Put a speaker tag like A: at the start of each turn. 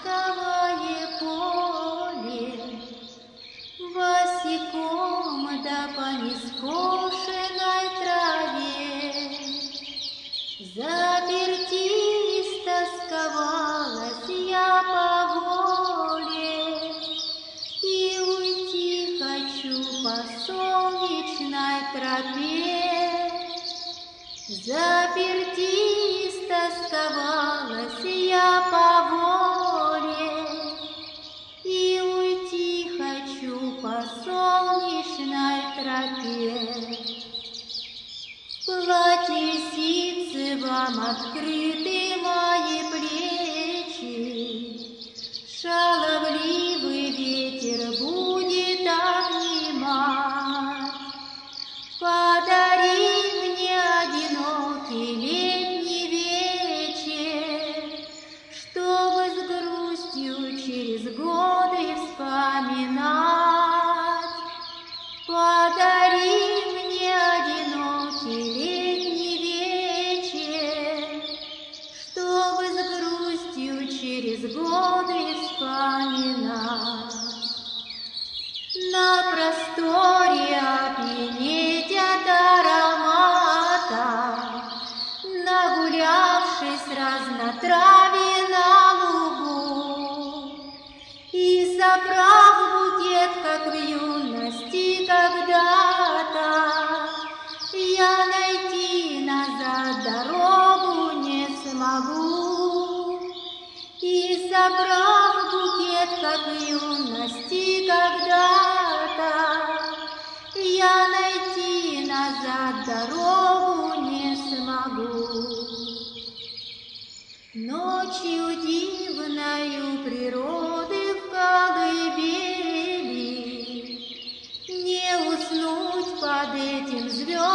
A: ласковое поле, босиком да по нескошенной траве. Заперти истосковалась я по воле, и уйти хочу по солнечной тропе. Заперти истосковалась я по воле, и уйти хочу по солнечной тропе. В платье ситцевом открыты мои плечи, шаловливый ветер будет обнимать. Подари мне одинокий летний вечер, чтобы с грустью через годы вспоминать. Подари мне одинокий летний вечер, чтобы с грустью через годы вспоминать. На просторе опьянеть от аромата, нагулявшись разнотравье на лугу, и собрав букет, как в юности когда-то, я найти назад дорогу не смогу. И собрав букет, как в юности когда-то, я найти назад дорогу не смогу. Ночью дивною природы в колыбели не уснуть под этим звездным